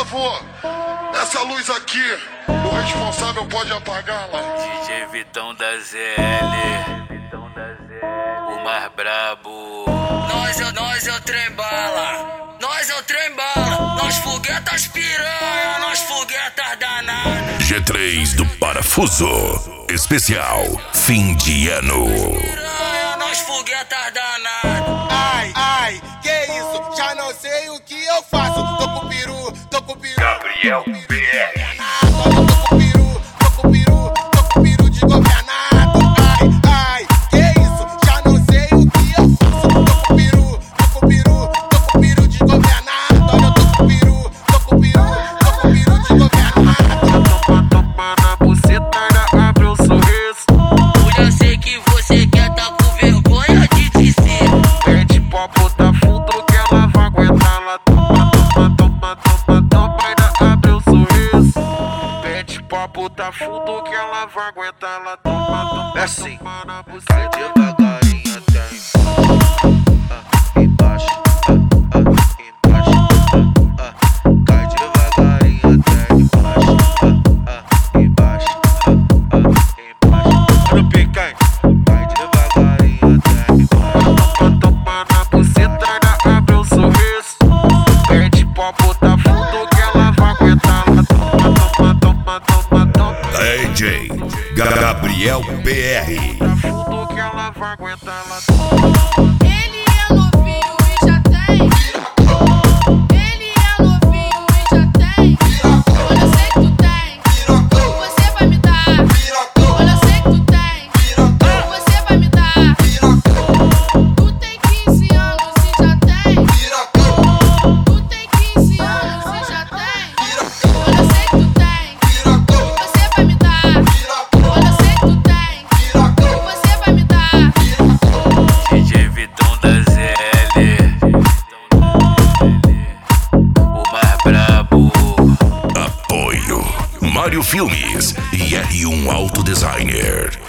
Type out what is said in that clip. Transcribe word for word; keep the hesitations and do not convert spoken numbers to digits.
favor, essa luz aqui, o responsável pode apagá-la. D J Vitão da Z L, o mais brabo. Nós é, nós é o trem bala, nós é o trem bala. Nós foguetas piranha, nós foguetas danadas. G três do Parafuso, especial fim de ano. Piranha, nós foguetas danadas. Ai, ai, que isso? Já não sei o que eu faço. Tô com peru, tô com peru. Gabriel B R. Tô com peru, tô com peru, tô com peru desgovernado. Ai, ai, que isso? Já não sei o que eu faço. Tô com peru, tô com peru, tô com peru desgovernado. Olha, eu tô com peru, tô com peru, tô com peru desgovernado. Toma na buceta, já abre o sorriso. Eu já sei que você quer tá com vergonha de dizer. Pede pra botar fundo que ela vai aguentar. Ela toma, toma, toma, toma, toma, ainda abre o sorriso. Pede pra botar fundo que ela vai aguentar. Ela toma, toma, assim, toma na buceta. cai devagarinho até ah, embaixo, ah, ah, embaixo, ah, ah, cai devagarinho até embaixo, ah, ah, embaixo, ah, ah, embaixo. Olha o picanha, cai devagarinho até embaixo. Toma, toma na buceta, ainda abre o sorriso. Pede pra botar fundo que ela vai aguentar. Ela toma, toma, toma, toma, toma. D J Gabriel B R. Botar fundo que ela vai aguentar. Ela toma. Ele é novinho e já tem. Ele é novinho e já tem. Olha, eu sei que tu tem. Você vai me dar. Olha, eu sei que tu tem. Você vai me dar. Tu tem quinze anos e já tem. Tu tem quinze anos e já tem. Olha, eu sei que tu tem. Você vai me dar. Olha, eu sei que tu tem. Você vai me dar. D J Vitão da Z L, o mais brabo. Apoio Mário Filmes e R um Auto Designer.